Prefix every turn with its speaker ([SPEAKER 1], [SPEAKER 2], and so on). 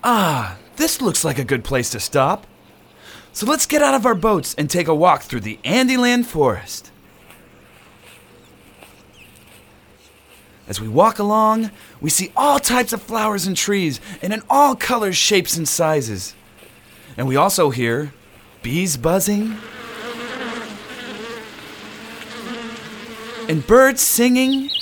[SPEAKER 1] This looks like a good place to stop. So let's get out of our boats and take a walk through the Andyland forest. As we walk along, we see all types of flowers and trees, and in all colors, shapes, and sizes. And we also hear bees buzzing, and birds singing,